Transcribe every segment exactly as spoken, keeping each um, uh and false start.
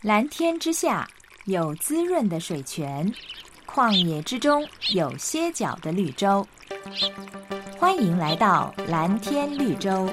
蓝天之下有滋润的水泉，旷野之中有歇脚的绿洲。欢迎来到蓝天绿洲。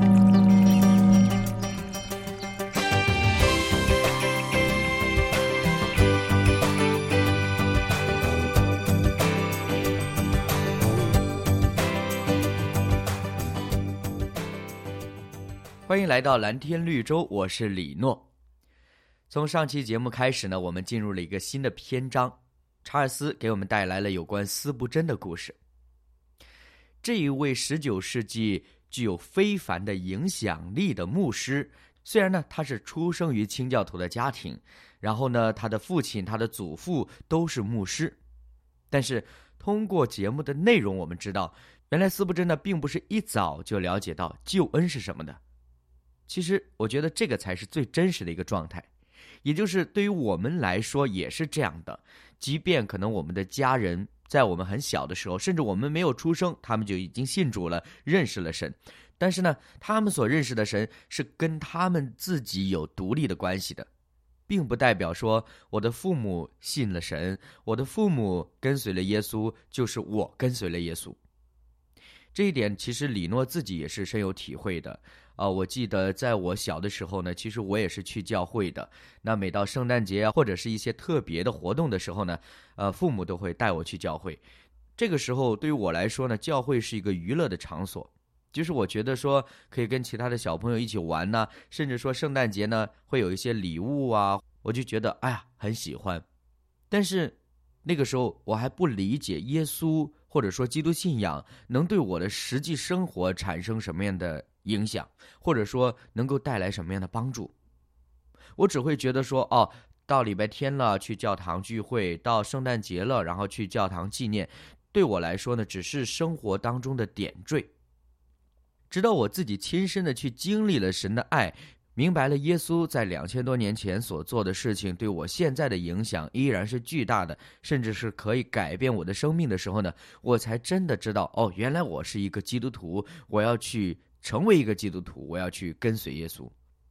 欢迎来到蓝天绿洲，我是李诺。从上期节目开始呢，我们进入了一个新的篇章，查尔斯给我们带来了有关司布真的故事。这一位十九世纪具有非凡的影响力的牧师，虽然呢他是出生于清教徒的家庭，然后呢他的父亲他的祖父都是牧师，但是通过节目的内容我们知道，原来司布真呢并不是一早就了解到救恩是什么的。其实我觉得这个才是最真实的一个状态，也就是对于我们来说也是这样的，即便可能我们的家人在我们很小的时候，甚至我们没有出生，他们就已经信主了，认识了神，但是呢他们所认识的神是跟他们自己有独立的关系的，并不代表说我的父母信了神，我的父母跟随了耶稣，就是我跟随了耶稣。这一点其实李诺自己也是深有体会的啊、呃，我记得在我小的时候呢，其实我也是去教会的。那每到圣诞节啊，或者是一些特别的活动的时候呢，呃，父母都会带我去教会。这个时候对于我来说呢，教会是一个娱乐的场所，就是我觉得说可以跟其他的小朋友一起玩呢、啊，甚至说圣诞节呢会有一些礼物啊，我就觉得哎呀很喜欢。但是那个时候我还不理解耶稣或者说基督信仰能对我的实际生活产生什么样的影响，或者说能够带来什么样的帮助。我只会觉得说哦，到礼拜天了去教堂聚会，到圣诞节了然后去教堂纪念，对我来说呢只是生活当中的点缀。直到我自己亲身的去经历了神的爱，明白了耶稣在两千多年前所做的事情对我现在的影响依然是巨大的，甚至是可以改变我的生命的时候呢，我才真的知道哦，原来我是一个基督徒，我要去成为一个基督徒，我要去跟随耶稣。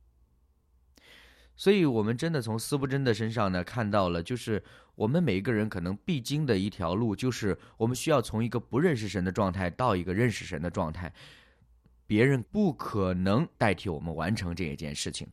所以我们真的从司布真的身上呢看到了，就是我们每一个人可能必经的一条路，就是我们需要从一个不认识神的状态到一个认识神的状态，别人不可能代替我们完成这一件事情的。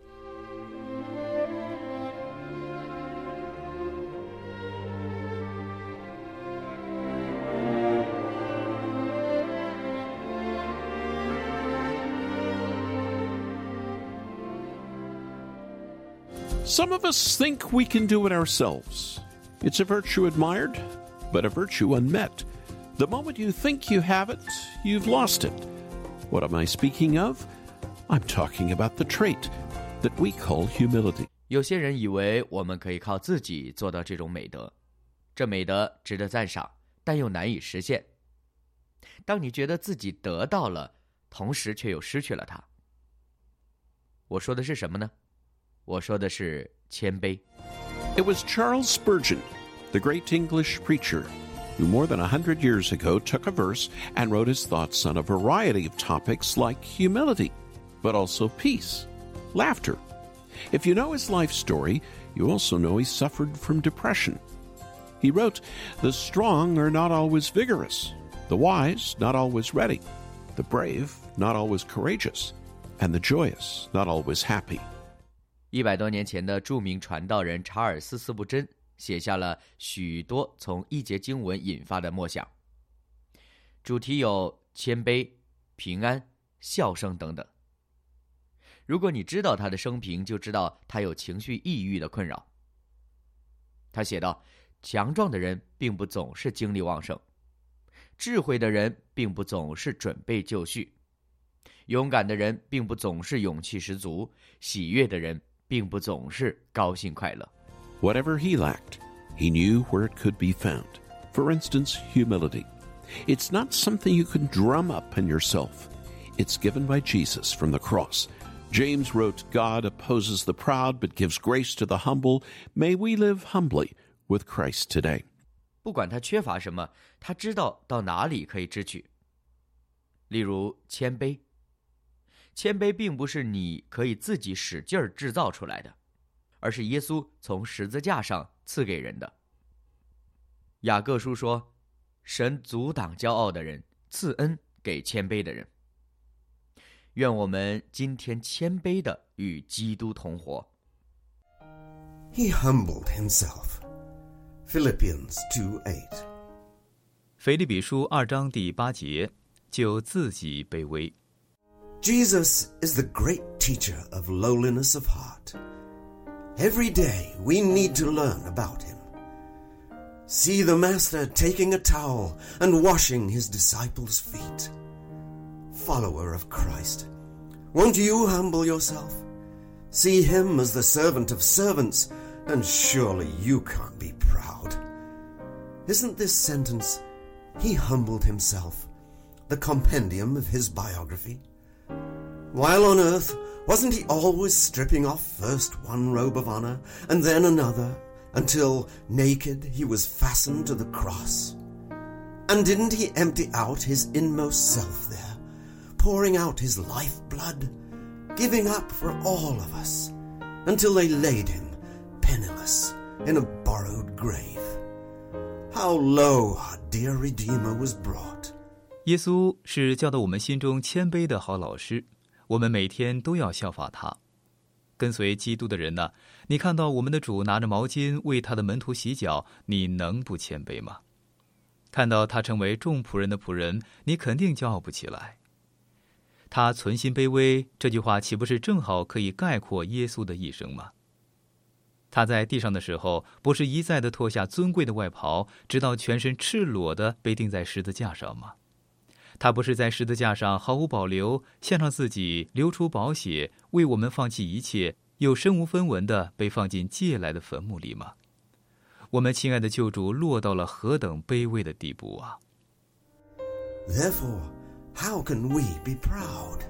Some of us think we can do it ourselves. It's a virtue admired, but a virtue unmet. The moment you think you have it, you've lost it. What am I speaking of? I'm talking about the trait that we call humility. 有些人以为我们可以靠自己做到这种美德，这美德值得赞赏，但又难以实现。当你觉得自己得到了，同时却又失去了它。我说的是什么呢？我说的是谦卑。 It was Charles Spurgeon, the great English preacher, who more than a hundred years ago took a verse and wrote his thoughts on a variety of topics like humility, but also peace, laughter. If you know his life story, you also know he suffered from depression. He wrote, "The strong are not always vigorous, the wise not always ready, the brave not always courageous, and the joyous not always happy." 一百多年前的著名传道人查尔斯·司布真写下了许多从一节经文引发的默想，主题有谦卑、平安、笑声等等。如果你知道他的生平，就知道他有情绪抑郁的困扰。他写道，强壮的人并不总是精力旺盛，智慧的人并不总是准备就绪，勇敢的人并不总是勇气十足，喜悦的人并不总是高兴快乐。 Whatever he lacked, he knew where it could be found. For instance, humility. It's not something you can drum up in yourself. It's given by Jesus from the cross. James wrote, "God opposes the proud, but gives grace to the humble. May we live humbly with Christ today." 不管他缺乏什么，他知道到哪里可以支取。例如谦卑，谦卑并不是你可以自己使劲儿制造出来的， 而是耶稣从十字架上赐给人的。雅各书说，神阻挡骄傲的人，赐恩给谦卑的人。愿我们今天谦卑地与基督同活。 He humbled himself. Philippians two eight. 腓立比书二章第八节，就自己卑微。 Jesus is the great teacher of lowliness of heart. Every day we need to learn about him. See the Master taking a towel and washing his disciples' feet. Follower of Christ, won't you humble yourself? See him as the servant of servants, and surely you can't be proud. Isn't this sentence, he humbled himself, the compendium of his biography? While on earth, wasn't he always stripping off first one robe of honor and then another, until, naked, he was fastened to the cross? And didn't he empty out his inmost self there, pouring out his lifeblood, giving up for all of us, until they laid him, penniless, in a borrowed grave? How low our dear Redeemer was brought. 耶稣是教导我们心中谦卑的好老师，我们每天都要效法他。跟随基督的人呢，你看到我们的主拿着毛巾为他的门徒洗脚，你能不谦卑吗？看到他成为众仆人的仆人，你肯定骄傲不起来。他存心卑微，这句话岂不是正好可以概括耶稣的一生吗？他在地上的时候，不是一再地脱下尊贵的外袍，直到全身赤裸地被钉在十字架上吗？他不是在十字架上毫无保留，献上自己，流出宝血，为我们放弃一切，又身无分文地被放进借来的坟墓里吗？我们亲爱的救主落到了何等卑微的地步啊！ Therefore, how can we be proud?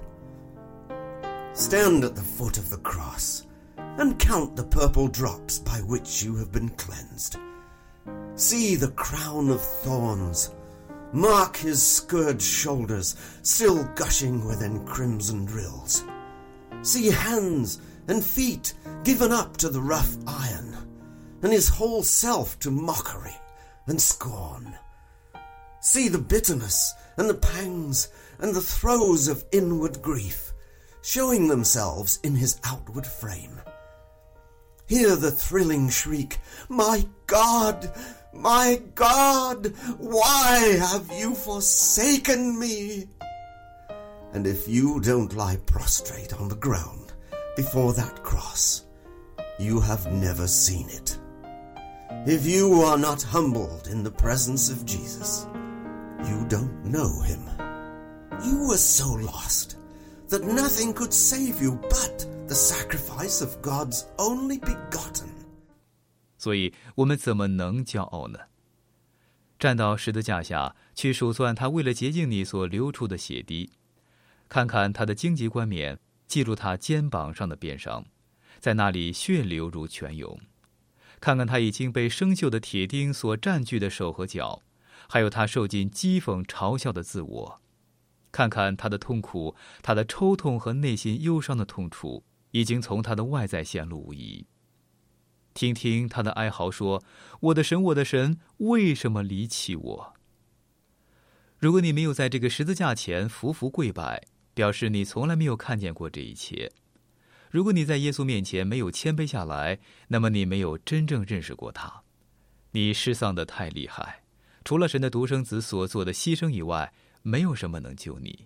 Stand at the foot of the cross and count the purple drops by which you have been cleansed. See the crown of thorns. Mark his scourged shoulders, still gushing within crimson rills. See hands and feet given up to the rough iron, and his whole self to mockery and scorn. See the bitterness and the pangs and the throes of inward grief, showing themselves in his outward frame. Hear the thrilling shriek, "My God! My God, why have you forsaken me?" And if you don't lie prostrate on the ground before that cross, you have never seen it. If you are not humbled in the presence of Jesus, you don't know him. You were so lost that nothing could save you but the sacrifice of God's only begotten. 所以我们怎么能骄傲呢？站到十字架下去数算他为了洁净你所流出的血滴，看看他的荆棘冠冕，记住他肩膀上的鞭伤，在那里血流如泉涌，看看他已经被生锈的铁钉所占据的手和脚，还有他受尽讥讽嘲笑的自我，看看他的痛苦，他的抽痛和内心忧伤的痛楚已经从他的外在显露无遗。听听他的哀嚎说，我的神，我的神，为什么离弃我？如果你没有在这个十字架前匍匐跪拜，表示你从来没有看见过这一切。如果你在耶稣面前没有谦卑下来，那么你没有真正认识过他。你失丧得太厉害，除了神的独生子所做的牺牲以外，没有什么能救你。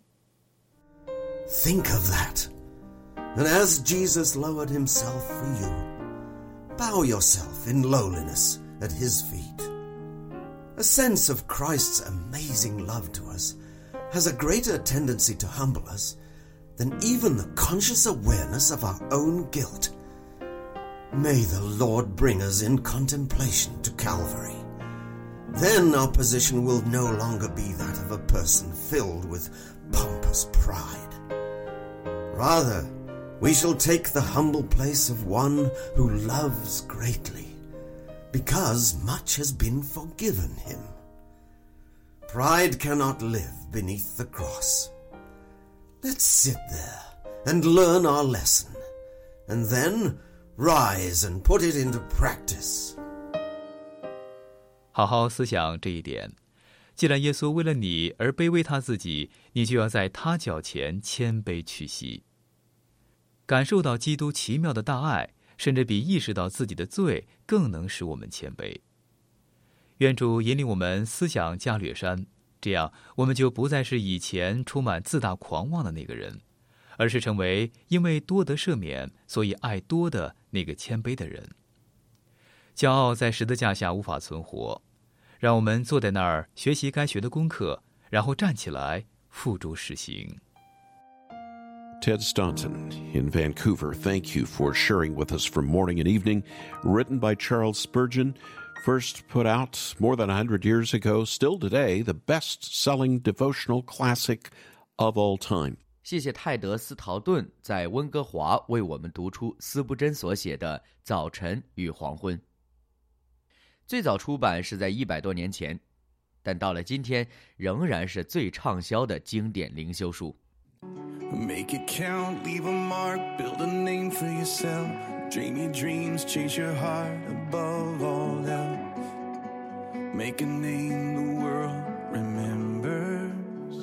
Think of that. And as Jesus lowered himself for you, bow yourself in lowliness at his feet. A sense of Christ's amazing love to us has a greater tendency to humble us than even the conscious awareness of our own guilt. May the Lord bring us in contemplation to Calvary. Then our position will no longer be that of a person filled with pompous pride. Rather, we shall take the humble place of one who loves greatly, because much has been forgiven him. Pride cannot live beneath the cross. Let's sit there and learn our lesson, and then Rise and put it into practice. 好好思想这一点。既然耶稣为了你而卑微他自己，你就要在他脚前谦卑屈膝，感受到基督奇妙的大爱，甚至比意识到自己的罪更能使我们谦卑。愿主引领我们思想加略山，这样我们就不再是以前充满自大狂妄的那个人，而是成为因为多得赦免，所以爱多的那个谦卑的人。骄傲在十字架下无法存活，让我们坐在那儿学习该学的功课，然后站起来付诸实行。 Ted Staunton in Vancouver, thank you for sharing with us from Morning and Evening, written by Charles Spurgeon, first put out more than one hundred years ago, still today, the best-selling devotional classic of all time. 谢谢泰德·斯陶顿在温哥华为我们读出斯布真所写的《早晨与黄昏》。最早出版是在一百多年前，但到了今天仍然是最畅销的经典灵修书。 Make it count, leave a mark, build a name for yourself. Dream your dreams, chase your heart above all else. Make a name the world remembers.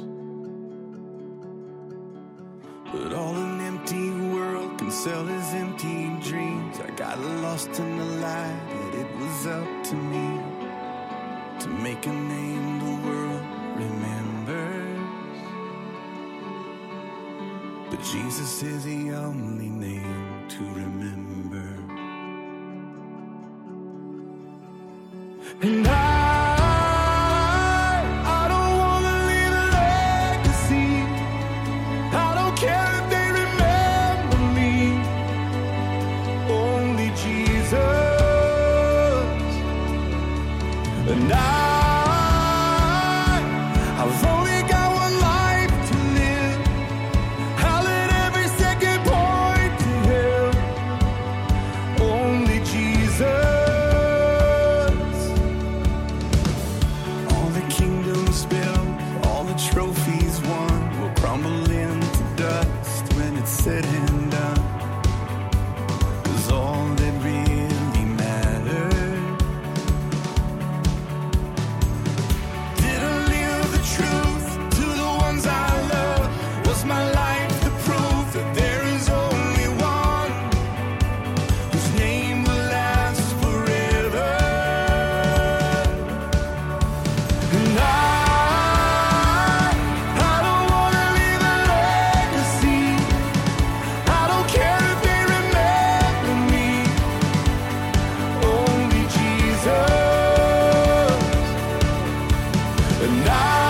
But all an empty world can sell is empty dreams. I got lost in the light, but it was up to me to make a name the world remembers. But Jesus is the only name to remember. And I, I don't want to leave a legacy. I don't care if they remember me. Only Jesus. And I, I've only got one life to live. I'll let every second point to Him. Only Jesus. All the kingdoms built, all the trophies won, will crumble into dust when it's said and done. 'Cause all that really mattered, did I live the truth to the ones I love? Was my life the proof that there is only one whose name will last forever? And I, I don't want to leave a legacy. I don't care if they remember me. Only Jesus. And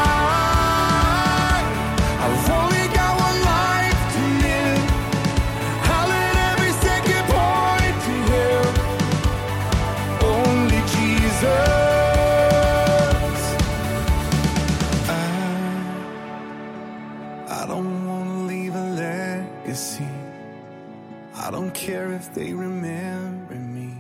I, I've only got one life to live. I'll let every second point to Him. Only Jesus. I, I don't want to leave a legacy. I don't care if they remember me.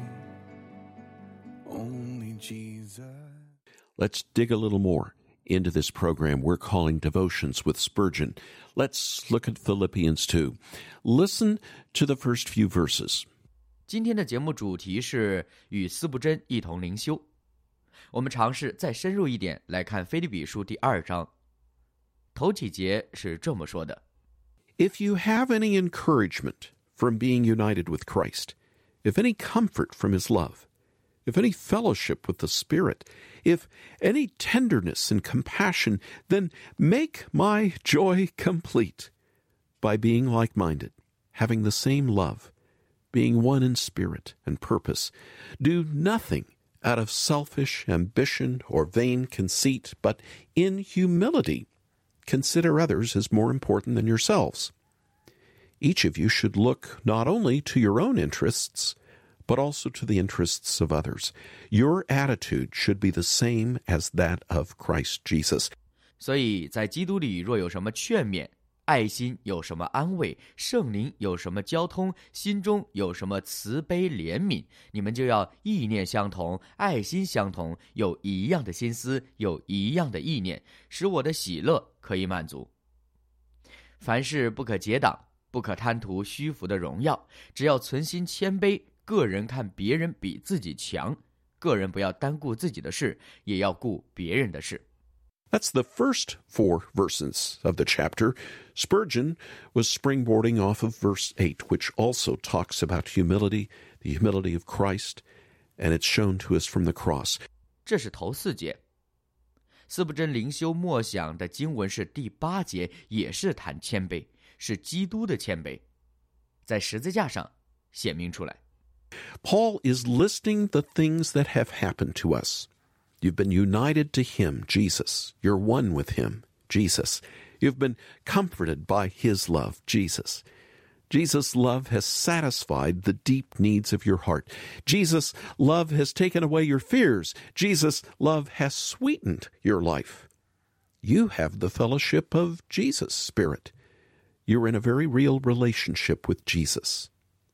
Only Jesus. Let's dig a little more into this program we're calling Devotions with Spurgeon. Let's look at Philippians two. Listen to the first few verses. 今天的节目主题是与斯布真一同灵修。我们尝试再深入一点来看腓立比书第二章。头几节是这么说的： If you have any encouragement from being united with Christ, if any comfort from His love, if any fellowship with the Spirit, if any tenderness and compassion, then make my joy complete by being like-minded, having the same love, being one in spirit and purpose. Do nothing out of selfish ambition or vain conceit, but in humility consider others as more important than yourselves. Each of you should look not only to your own interests, but also to the interests of others. Your attitude should be the same as that of Christ Jesus. 所以在基督里若有什么劝勉，爱心有什么安慰，圣灵有什么交通，心中有什么慈悲怜悯，你们就要意念相同，爱心相同，有一样的心思，有一样的意念，使我的喜乐可以满足。凡事不可结党，不可贪图虚浮的荣耀，只要存心谦卑， 个人看别人比自己强，个人不要单顾自己的事，也要顾别人的事。 That's the first four verses of the chapter. Spurgeon was springboarding off of verse eight, which also talks about humility, the humility of Christ, and it's shown to us from the cross. 这是头四节。司布真灵修默想的经文是第八节，也是谈谦卑，是基督的谦卑，在十字架上显明出来。 Paul is listing the things that have happened to us. You've been united to him, Jesus. You're one with him, Jesus. You've been comforted by his love, Jesus. Jesus' love has satisfied the deep needs of your heart. Jesus' love has taken away your fears. Jesus' love has sweetened your life. You have the fellowship of Jesus' Spirit. You're in a very real relationship with Jesus.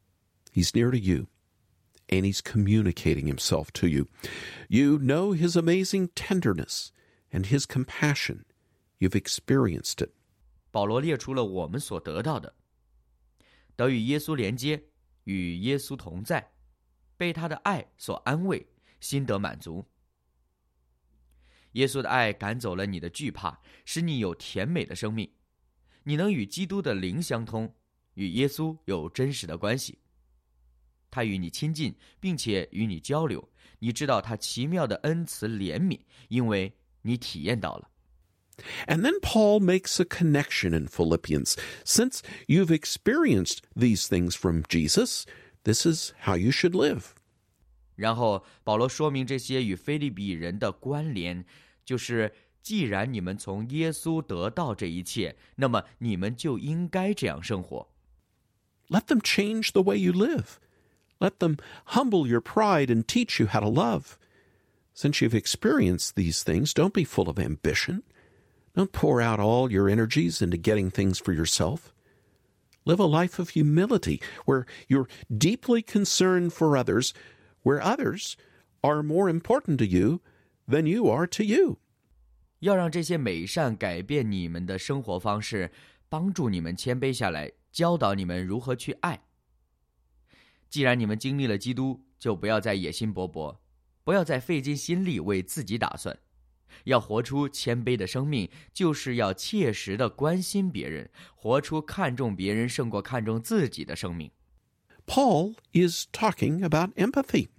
He's near to you, and he's communicating himself to you. You know his amazing tenderness and his compassion. You've experienced it. 保罗列出了我们所得到的，得与耶稣连接，与耶稣同在，被他的爱所安慰，心得满足。耶稣的爱赶走了你的惧怕，使你有甜美的生命。你能与基督的灵相通，与耶稣有真实的关系。他与你亲近，并且与你交流，你知道他奇妙的恩慈怜悯，因为你体验到了。 And then Paul makes a connection in Philippians. Since you've experienced these things from Jesus, this is how you should live. 然后保罗说明这些与腓立比人的关联，就是既然你们从耶稣得到这一切，那么你们就应该这样生活。 Let them change the way you live. Let them humble your pride and teach you how to love. Since you've experienced these things, don't be full of ambition. Don't pour out all your energies into getting things for yourself. Live a life of humility where you're deeply concerned for others, where others are more important to you than you are to you. 要让这些美善改变你们的生活方式，帮助你们谦卑下来，教导你们如何去爱。既然你们经历了基督，就不要再野心勃勃，不要再费尽心力为自己打算。要活出谦卑的生命，就是要切实的关心别人，活出看重别人胜过看重自己的生命。 Paul is talking about empathy.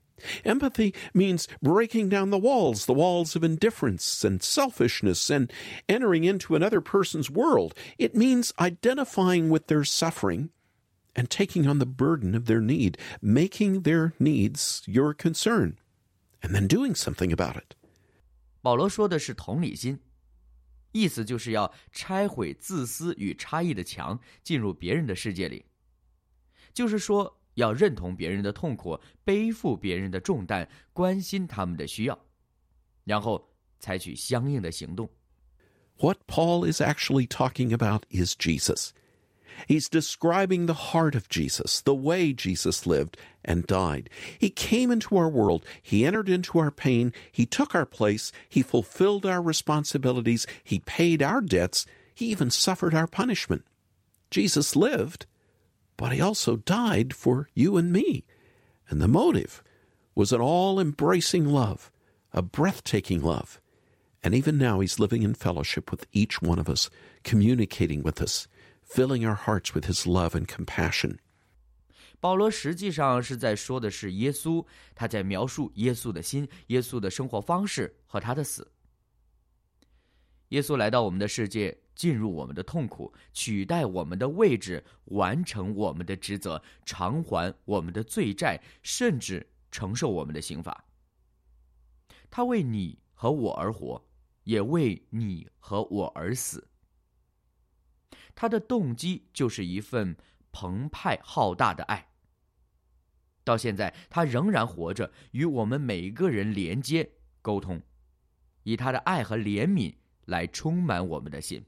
Empathy means breaking down the walls, the walls of indifference and selfishness, and entering into another person's world. It means identifying with their suffering and taking on the burden of their need, making their needs your concern, and then doing something about it. 保罗说的是同理心，意思就是要拆毁自私与差异的墙，进入别人的世界里。就是说，要认同别人的痛苦，背负别人的重担，关心他们的需要，然后采取相应的行动。 What Paul is actually talking about is Jesus. He's describing the heart of Jesus, the way Jesus lived and died. He came into our world. He entered into our pain. He took our place. He fulfilled our responsibilities. He paid our debts. He even suffered our punishment. Jesus lived, but he also died for you and me. And the motive was an all-embracing love, a breathtaking love. And even now he's living in fellowship with each one of us, communicating with us, filling our hearts with his love and compassion. 保罗实际上是在说的是耶稣，他在描述耶稣的心，耶稣的生活方式和他的死。耶稣来到我们的世界，进入我们的痛苦，取代我们的位置，完成我们的职责，偿还我们的罪债，甚至承受我们的刑罚。他为你和我而活，也为你和我而死。他的动机就是一份澎湃浩大的爱。到现在，他仍然活着，与我们每个人连接、沟通，以他的爱和怜悯来充满我们的心。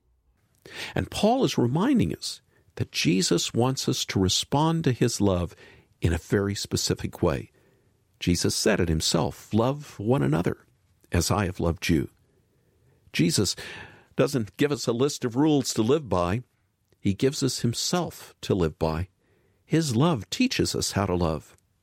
And Paul is reminding us that Jesus wants us to respond to his love in a very specific way. Jesus said it himself, love one another as I have loved you. Jesus doesn't give us a list of rules to live by. He gives us himself to live by. His love teaches us how to love.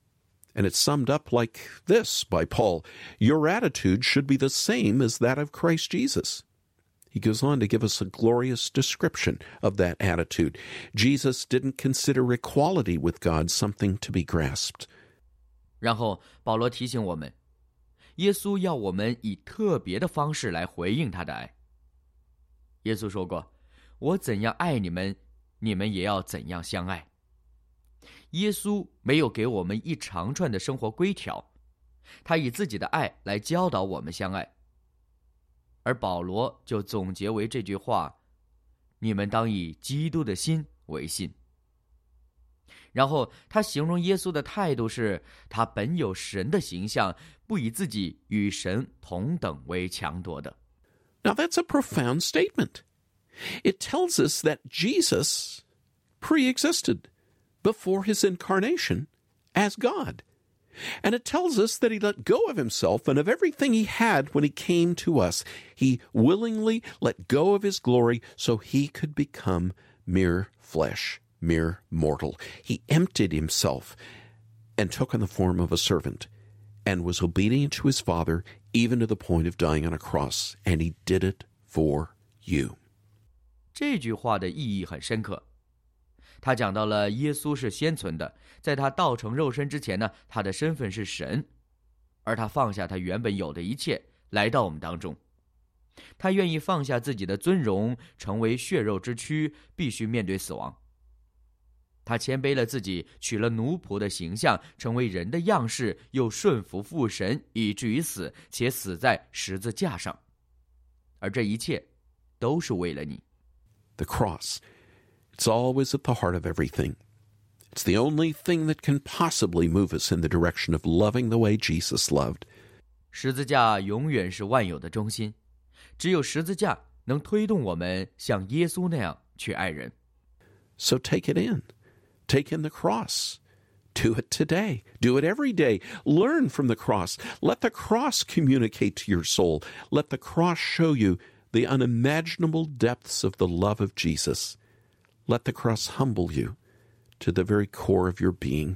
And it's summed up like this by Paul: your attitude should be the same as that of Christ Jesus. He goes on to give us a glorious description of that attitude. Jesus didn't consider equality with God something to be grasped. 然后保罗提醒我们，耶稣要我们以特别的方式来回应他的爱。耶稣说过，我怎样爱你们，你们也要怎样相爱。耶稣没有给我们一长串的生活规条，他以自己的爱来教导我们相爱。而保罗就总结为这句话：你们当以基督的心为心。然后他形容耶稣的态度是，他本有神的形象，不以自己与神同等为强夺的。 Now that's a profound statement. It tells us that Jesus pre-existed before his incarnation as God. And it tells us that he let go of himself and of everything he had when he came to us. He willingly let go of his glory so he could become mere flesh, mere mortal. He emptied himself and took on the form of a servant and was obedient to his Father even to the point of dying on a cross. And he did it for you. 这句话的意义很深刻。他讲到了耶稣是先存的，在他道成肉身之前呢，他的身份是神，而他放下他原本有的一切，来到我们当中。他愿意放下自己的尊荣，成为血肉之躯，必须面对死亡。他谦卑了自己，取了奴仆的形象，成为人的样式，又顺服父神，以至于死，且死在十字架上。而这一切都是为了你。 The cross.It's always at the heart of everything. It's the only thing that can possibly move us in the direction of loving the way Jesus loved. 十字架永远是万有的中心，只有十字架能推动我们像耶稣那样去爱人。 So take it in. Take in the cross. Do it today. Do it every day. Learn from the cross. Let the cross communicate to your soul. Let the cross show you the unimaginable depths of the love of Jesus.Let the cross humble you to the very core of your being.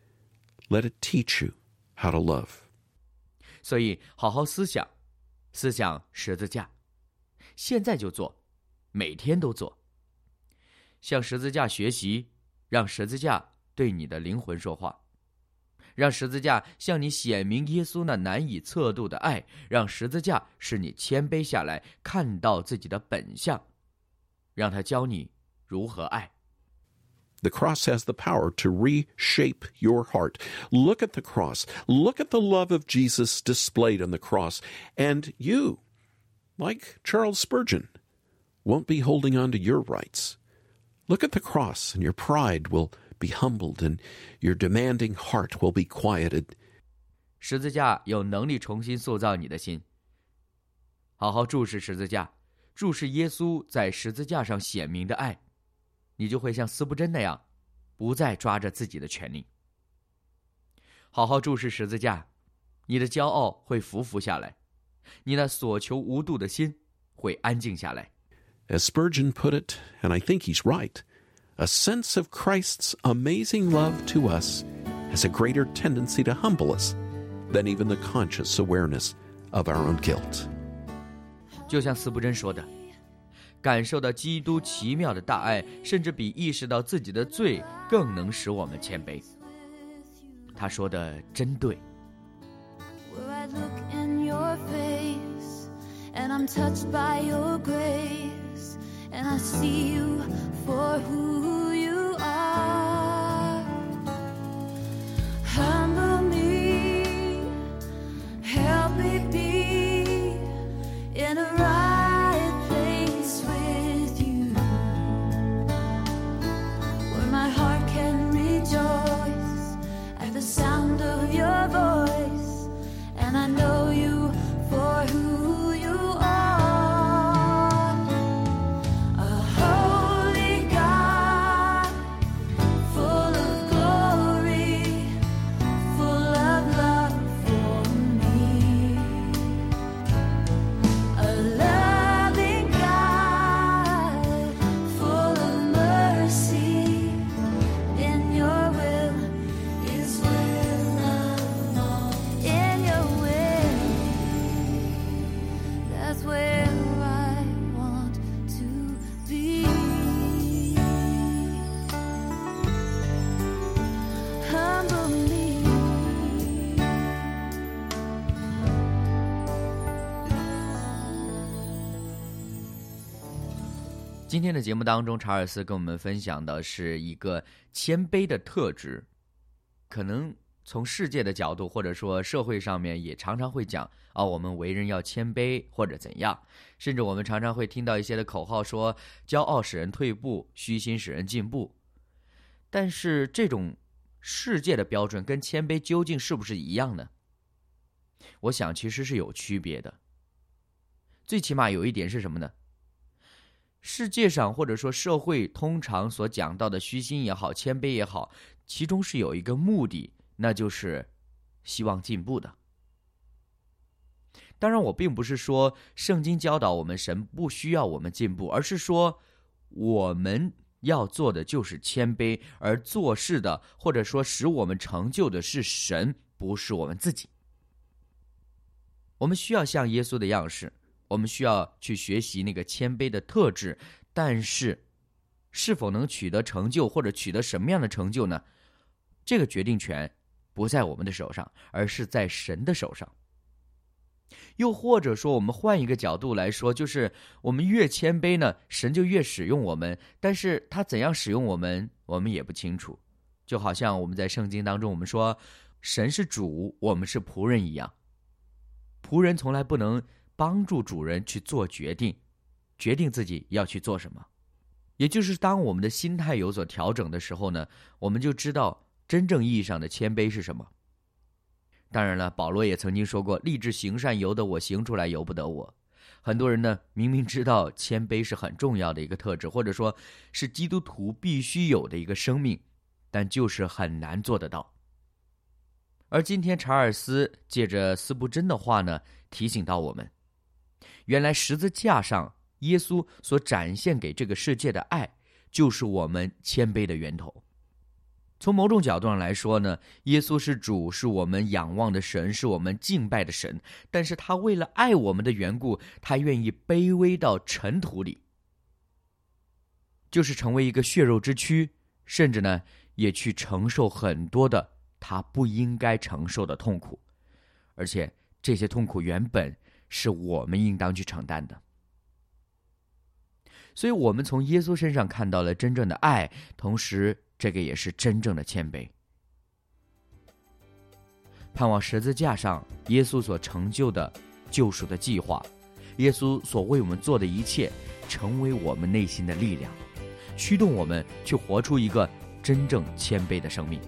Let it teach you how to love. 所以好好思想，思想十字架，现在就做，每天都做。向十字架学习，让十字架对你的灵魂说话，让十字架向你显明耶稣那难以测度的爱，让十字架使你谦卑下来，看到自己的本相，让他教你如何爱。 The cross has the power to reshape your heart. Look at the cross. Look at the love of Jesus displayed on the cross. And you, like Charles Spurgeon, won't be holding on to your rights. Look at the cross, and your pride will be humbled, and your demanding heart will be quieted. 十字架有能力重新塑造你的心。好好注视十字架，注视耶稣在十字架上显明的爱。你就会像司布真那样，不再抓着自己的权利。好好注视十字架，你的骄傲会匍匐下来，你那所求无度的心会安静下来。 As Spurgeon put it, and I think he's right, a sense of Christ's amazing love to us has a greater tendency to humble us than even the conscious awareness of our own guilt. 就像司布真说的，感受到基督奇妙的大爱，甚至比意识到自己的罪更能使我们谦卑。他说的真对。 Where I look in your face, and I'm touched by your grace, and I see you for who you are. Humble me, help me be in a right place with you, where my heart can rejoice at the sound of your voice, and I know you for who you are. A holy God. 今天的节目当中，查尔斯跟我们分享的是一个谦卑的特质。可能从世界的角度，或者说社会上面也常常会讲啊，我们为人要谦卑或者怎样，甚至我们常常会听到一些的口号说，骄傲使人退步，虚心使人进步。但是这种世界的标准跟谦卑究竟是不是一样呢？我想其实是有区别的。最起码有一点是什么呢？世界上或者说社会通常所讲到的虚心也好，谦卑也好，其中是有一个目的，那就是希望进步的。当然我并不是说圣经教导我们神不需要我们进步，而是说我们要做的就是谦卑，而做事的或者说使我们成就的是神，不是我们自己。我们需要像耶稣的样式，我们需要去学习那个谦卑的特质，但是是否能取得成就，或者取得什么样的成就呢？这个决定权不在我们的手上，而是在神的手上。又或者说我们换一个角度来说，就是我们越谦卑呢，神就越使用我们，但是他怎样使用我们，我们也不清楚。就好像我们在圣经当中我们说神是主，我们是仆人一样。仆人从来不能帮助主人去做决定，决定自己要去做什么。也就是当我们的心态有所调整的时候呢，我们就知道真正意义上的谦卑是什么。当然了，保罗也曾经说过，立志行善由得我行出来由不得我。很多人呢明明知道谦卑是很重要的一个特质，或者说是基督徒必须有的一个生命，但就是很难做得到。而今天查尔斯借着司布真的话呢，提醒到我们，原来十字架上耶稣所展现给这个世界的爱，就是我们谦卑的源头。从某种角度上来说呢，耶稣是主，是我们仰望的神，是我们敬拜的神，但是他为了爱我们的缘故，他愿意卑微到尘土里，就是成为一个血肉之躯，甚至呢也去承受很多的他不应该承受的痛苦，而且这些痛苦原本是我们应当去承担的。所以我们从耶稣身上看到了真正的爱，同时这个也是真正的谦卑。盼望十字架上耶稣所成就的救赎的计划，耶稣所为我们做的一切，成为我们内心的力量，驱动我们去活出一个真正谦卑的生命。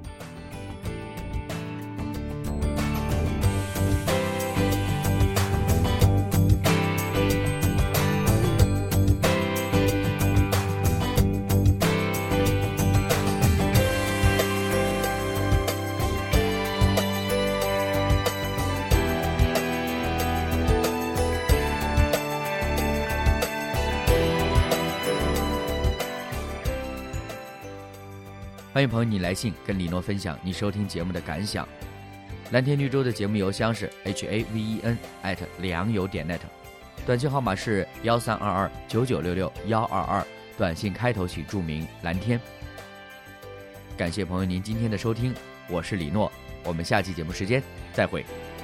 欢迎朋友你来信跟李诺分享你收听节目的感想。蓝天绿洲的节目邮箱是 h a v e n at 良友点 net， 短信号码是幺三二二九九六六幺二二，短信开头请注明蓝天。感谢朋友您今天的收听，我是李诺，我们下期节目时间再会。